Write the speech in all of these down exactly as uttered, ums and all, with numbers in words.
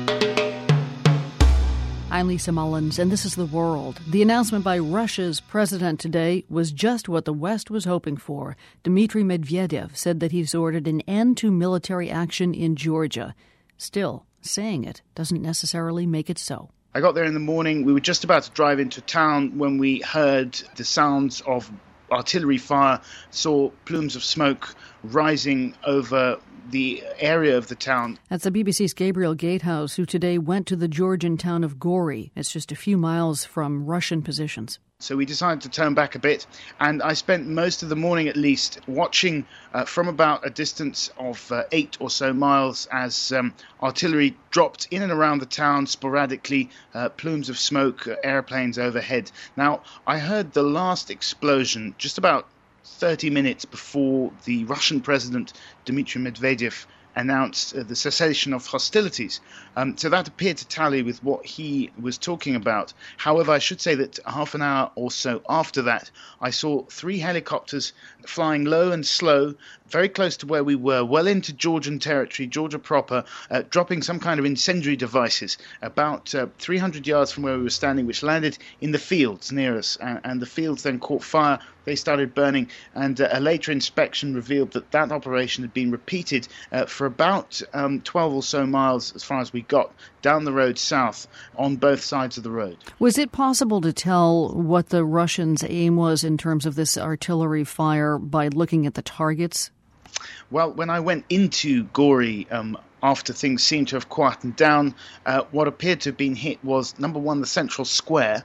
I'm Lisa Mullins, and this is The World. The announcement by Russia's president today was just what the West was hoping for. Dmitry Medvedev said that he's ordered an end to military action in Georgia. Still, saying it doesn't necessarily make it so. I got there in the morning. We were just about to drive into town when we heard the sounds of artillery fire, saw plumes of smoke rising over the area of the town. That's the B B C's Gabriel Gatehouse, who today went to the Georgian town of Gori. It's just a few miles from Russian positions. So we decided to turn back a bit, and I spent most of the morning at least watching uh, from about a distance of uh, eight or so miles as um, artillery dropped in and around the town sporadically, uh, plumes of smoke, uh, airplanes overhead. Now, I heard the last explosion just about thirty minutes before the Russian president, Dmitry Medvedev, announced uh, the cessation of hostilities. Um, so that appeared to tally with what he was talking about. However, I should say that half an hour or so after that, I saw three helicopters flying low and slow, very close to where we were, well into Georgian territory, Georgia proper, uh, dropping some kind of incendiary devices about uh, three hundred yards from where we were standing, which landed in the fields near us. Uh, and the fields then caught fire. They started burning, and uh, a later inspection revealed that that operation had been repeated uh, for about um, twelve or so miles as far as we got down the road south on both sides of the road. Was it possible to tell what the Russians' aim was in terms of this artillery fire by looking at the targets? Well, when I went into Gori, um, after things seemed to have quietened down, uh, what appeared to have been hit was, number one, the central square.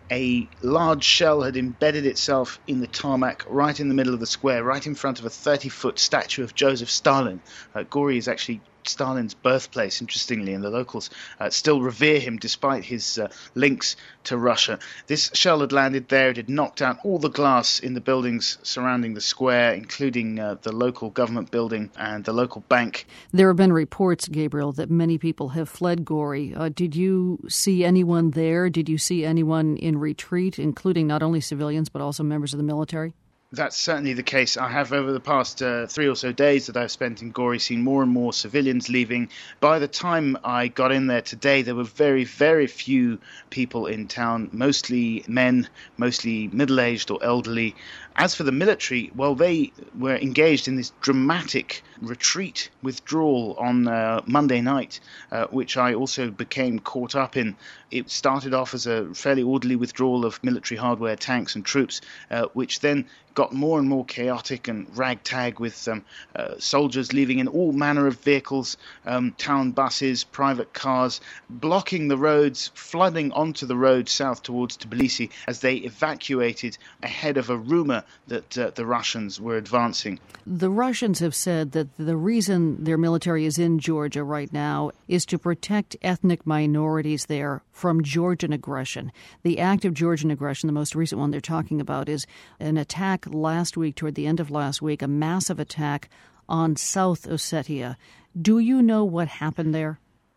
A large shell had embedded itself in the tarmac right in the middle of the square, right in front of a thirty-foot statue of Joseph Stalin. Uh, Gori is actually Stalin's birthplace, interestingly, and the locals uh, still revere him despite his uh, links to Russia. This shell had landed there. It had knocked out all the glass in the buildings surrounding the square, including uh, the local government building and the local bank. There have been reports, Gabriel, that many people have fled Gori. Uh, did you see anyone there? Did you see anyone in retreat, including not only civilians but also members of the military? That's certainly the case. I have, over the past uh, three or so days that I've spent in Gori, seen more and more civilians leaving. By the time I got in there today, there were very, very few people in town, mostly men, mostly middle-aged or elderly. As for the military, well, they were engaged in this dramatic retreat withdrawal on uh, Monday night, uh, which I also became caught up in. It started off as a fairly orderly withdrawal of military hardware, tanks and troops, uh, which then got more and more chaotic and ragtag with um, uh, soldiers leaving in all manner of vehicles, um, town buses, private cars, blocking the roads, flooding onto the road south towards Tbilisi as they evacuated ahead of a rumor that uh, the Russians were advancing. The Russians have said that the reason their military is in Georgia right now is to protect ethnic minorities there from Georgian aggression. The act of Georgian aggression, the most recent one they're talking about, is an attack last week, toward the end of last week, a massive attack on South Ossetia. Do you know what happened there?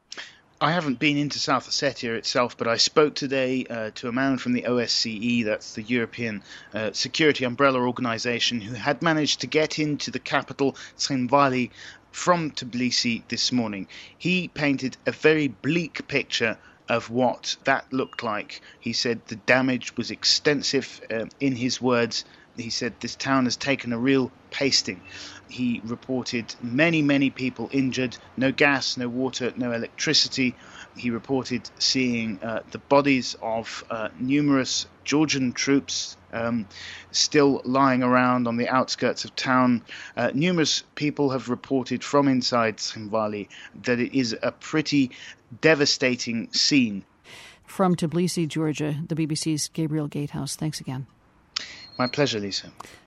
I haven't been into South Ossetia itself, but I spoke today uh, to a man from the O S C E, that's the European uh, Security Umbrella Organization, who had managed to get into the capital, Tskhinvali, from Tbilisi this morning. He painted a very bleak picture of what that looked like. He said the damage was extensive. Uh, in his words, he said this town has taken a real pasting. He reported many, many people injured, no gas, no water, no electricity. He reported seeing uh, the bodies of uh, numerous Georgian troops um, still lying around on the outskirts of town. Uh, numerous people have reported from inside Tskhinvali that it is a pretty devastating scene. From Tbilisi, Georgia, the B B C's Gabriel Gatehouse. Thanks again. My pleasure, Lisa.